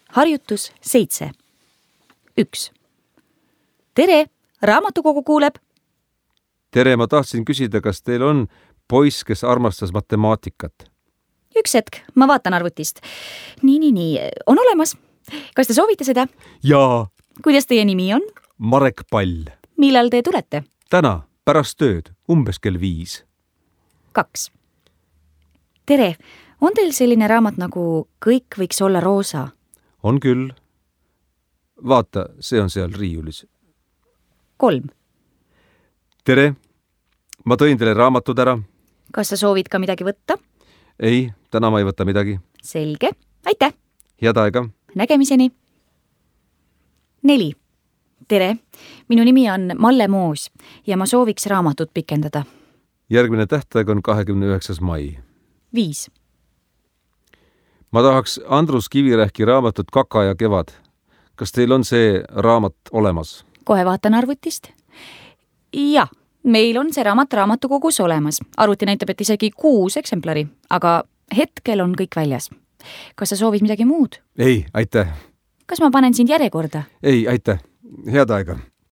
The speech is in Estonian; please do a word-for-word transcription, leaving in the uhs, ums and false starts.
harjutus seitse. üks. Tere, raamatukogu kuuleb. Tere, ma tahtsin küsida, kas teil on poiss, kes armastas matemaatikat? Üks hetk, ma vaatan arvutist. Nii, nii, nii, on olemas. Kas te soovite seda? Jaa. Kuidas teie nimi on? Marek Pall. Millal te tulete? Täna, pärast tööd, umbes kell viis. kaks. Tere, on teil selline raamat nagu Kõik võiks olla roosa? On küll. Vaata, see on seal riiulis. kolm. Tere, ma tõin teile raamatud ära. Kas sa soovid ka midagi võtta? Ei, täna ma ei võta midagi. Selge, aitäh! Head aega! Nägemiseni! neli. Tere, minu nimi on Malle Moos ja ma sooviks raamatut pikendada. Järgmine tähtaeg on kahekümne üheksas mai. viis. Ma tahaks Andrus Kivirähki raamatut Kaka ja kevad. Kas teil on see raamat olemas? Kohe vaatan arvutist. Ja, meil on see raamat raamatukogus olemas. Arvuti näitab, et isegi kuus eksemplari, aga hetkel on kõik väljas. Kas sa soovid midagi muud? Ei, aitäh. Kas ma panen sind järjekorda? Ei, aitäh. Head aega.